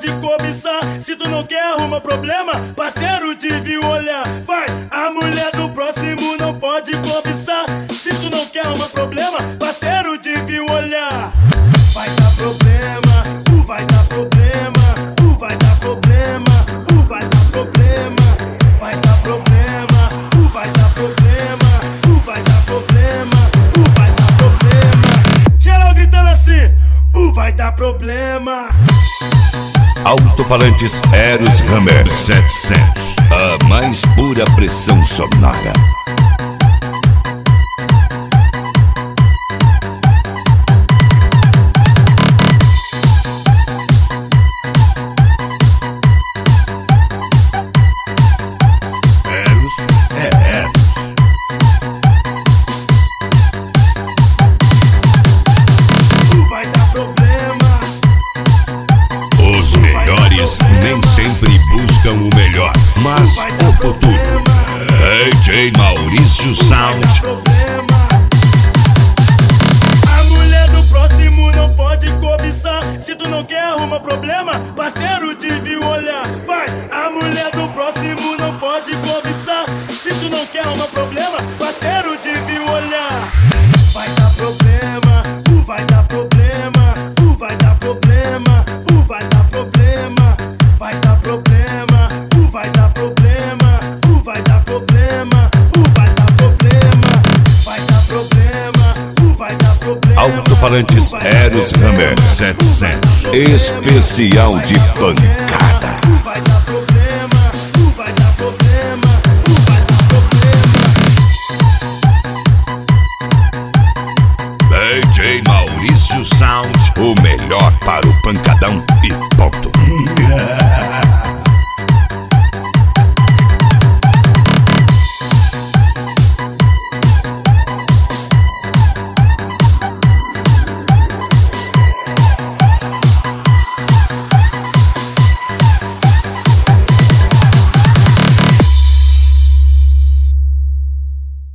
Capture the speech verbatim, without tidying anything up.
pode cobiçar. Se tu não quer arrumar problema, parceiro, devia olhar. Vai, a mulher do próximo não pode cobiçar. Se tu não quer arrumar problema, parceiro, devia olhar. Vai dar problema, tu vai dar problema, tu vai dar problema, tu vai dar problema, vai dar problema, tu vai dar problema, tu vai dar problema, tu vai dar problema. Geral gritando assim, tu vai dar problema. Alto-falantes Eros Hammer setecentos, a mais pura pressão sonora. Eros é Eros. Tu vai dar problema. Os melhores nem sempre buscam o melhor, mas o futuro. D J Maurício Sound. A mulher do próximo não pode cobiçar. Se tu não quer arrumar problema, parceiro, devia olhar. Vai, a mulher do próximo não pode cobiçar. Se tu não quer arrumar problema, parceiro, devia olhar. Vai dar problema, tu vai dar problema, tu vai dar problema, tu vai dar problema, vai dar problema, tu vai dar problema, tu vai dar problema, tu vai dar problema, vai dar problema, tu vai dar problema. Alto-falantes Eros Hammer setecentos, especial de pancada. Tu vai dar problema, tu vai dar problema, tu vai dar problema. D J Maurício Sound, o melhor para o pancadão e ponto.